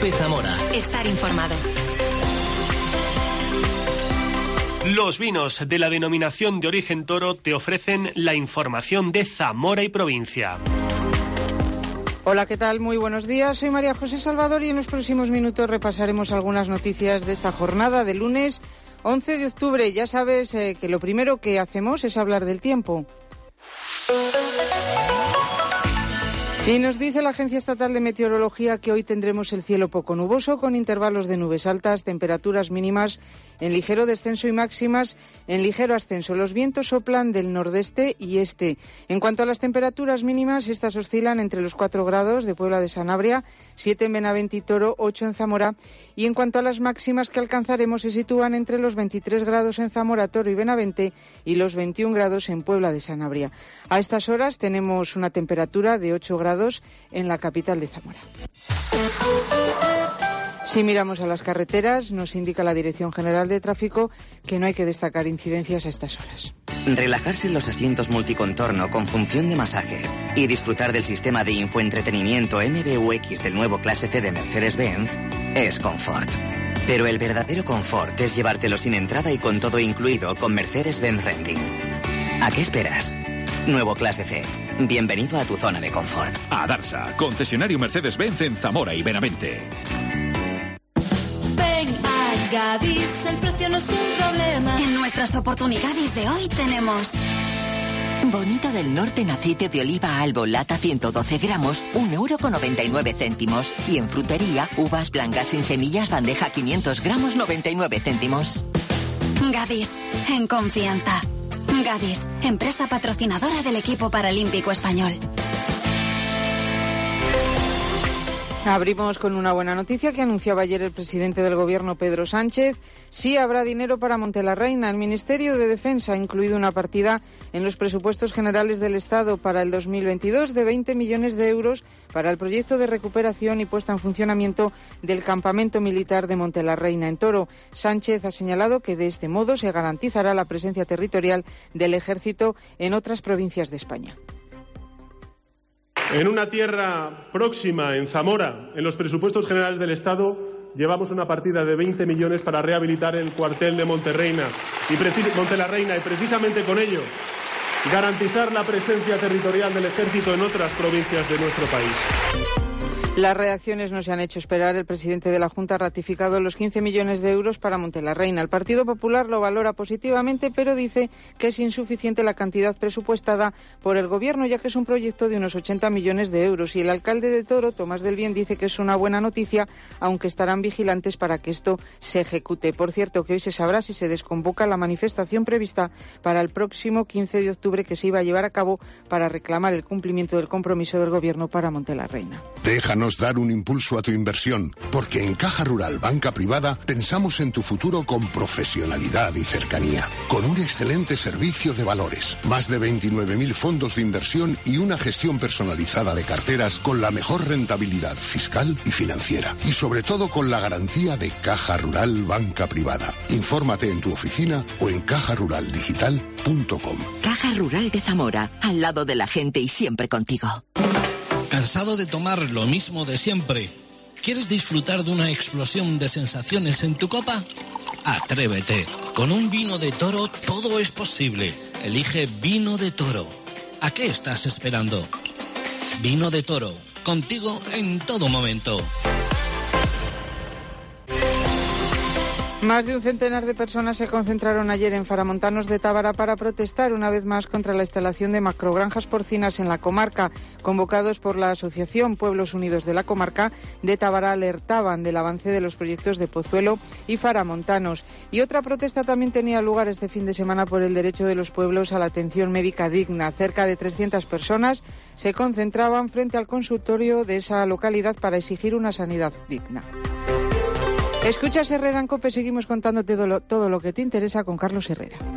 COPE Zamora. Estar informado. Los vinos de la denominación de origen Toro te ofrecen la información de Zamora y provincia. Hola, ¿qué tal? Muy buenos días. Soy María José Salvador y en los próximos minutos repasaremos algunas noticias de esta jornada de lunes 11 de octubre. Ya sabes que lo primero que hacemos es hablar del tiempo. Y nos dice la Agencia Estatal de Meteorología que hoy tendremos el cielo poco nuboso con intervalos de nubes altas, temperaturas mínimas en ligero descenso y máximas en ligero ascenso. Los vientos soplan del nordeste y este. En cuanto a las temperaturas mínimas, estas oscilan entre los 4 grados de Puebla de Sanabria, 7 en Benavente y Toro, 8 en Zamora. Y en cuanto a las máximas que alcanzaremos, se sitúan entre los 23 grados en Zamora, Toro y Benavente y los 21 grados en Puebla de Sanabria. A estas horas tenemos una temperatura de 8 grados en la capital de Zamora. Si miramos a las carreteras, nos indica la Dirección General de Tráfico que no hay que destacar incidencias a estas horas. Relajarse en los asientos multicontorno con función de masaje y disfrutar del sistema de infoentretenimiento MBUX del nuevo Clase C de Mercedes-Benz es confort. Pero el verdadero confort es llevártelo sin entrada y con todo incluido con Mercedes-Benz Renting. ¿A qué esperas? Nuevo Clase C. Bienvenido a tu zona de confort. A Darsa, concesionario Mercedes-Benz en Zamora y Benavente. Ven a Gadis, el precio no es un problema. En nuestras oportunidades de hoy tenemos... Bonito del Norte en aceite de oliva Albo, lata 112 gramos, 1,99 €. Y en frutería, uvas blancas sin semillas, bandeja 500 gramos, 99 céntimos. Gadis, en confianza. Gadis, empresa patrocinadora del equipo paralímpico español. Abrimos con una buena noticia que anunciaba ayer el presidente del Gobierno, Pedro Sánchez. Sí habrá dinero para Montelarreina. El Ministerio de Defensa ha incluido una partida en los presupuestos generales del Estado para el 2022 de 20 millones de euros para el proyecto de recuperación y puesta en funcionamiento del campamento militar de Montelarreina en Toro. Sánchez ha señalado que de este modo se garantizará la presencia territorial del Ejército en otras provincias de España. En una tierra próxima, en Zamora, en los presupuestos generales del Estado, llevamos una partida de 20 millones para rehabilitar el cuartel de Montelarreina y precisamente con ello garantizar la presencia territorial del Ejército en otras provincias de nuestro país. Las reacciones no se han hecho esperar. El presidente de la Junta ha ratificado los 15 millones de euros para Montelarreina. El Partido Popular lo valora positivamente, pero dice que es insuficiente la cantidad presupuestada por el Gobierno, ya que es un proyecto de unos 80 millones de euros. Y el alcalde de Toro, Tomás del Bien, dice que es una buena noticia, aunque estarán vigilantes para que esto se ejecute. Por cierto, que hoy se sabrá si se desconvoca la manifestación prevista para el próximo 15 de octubre que se iba a llevar a cabo para reclamar el cumplimiento del compromiso del Gobierno para Montelarreina. Déjanos dar un impulso a tu inversión, porque en Caja Rural Banca Privada pensamos en tu futuro con profesionalidad y cercanía, con un excelente servicio de valores, más de 29.000 fondos de inversión y una gestión personalizada de carteras con la mejor rentabilidad fiscal y financiera, y sobre todo con la garantía de Caja Rural Banca Privada. Infórmate en tu oficina o en cajaruraldigital.com. Caja Rural de Zamora, al lado de la gente y siempre contigo. ¿Cansado de tomar lo mismo de siempre? ¿Quieres disfrutar de una explosión de sensaciones en tu copa? Atrévete. Con un vino de Toro todo es posible. Elige Vino de Toro. ¿A qué estás esperando? Vino de Toro. Contigo en todo momento. Más de un centenar de personas se concentraron ayer en Faramontanos de Tábara para protestar una vez más contra la instalación de macrogranjas porcinas en la comarca. Convocados por la Asociación Pueblos Unidos de la Comarca de Tábara, alertaban del avance de los proyectos de Pozuelo y Faramontanos. Y otra protesta también tenía lugar este fin de semana por el derecho de los pueblos a la atención médica digna. Cerca de 300 personas se concentraban frente al consultorio de esa localidad para exigir una sanidad digna. Escuchas Herrera en COPE, seguimos contándote todo lo que te interesa con Carlos Herrera.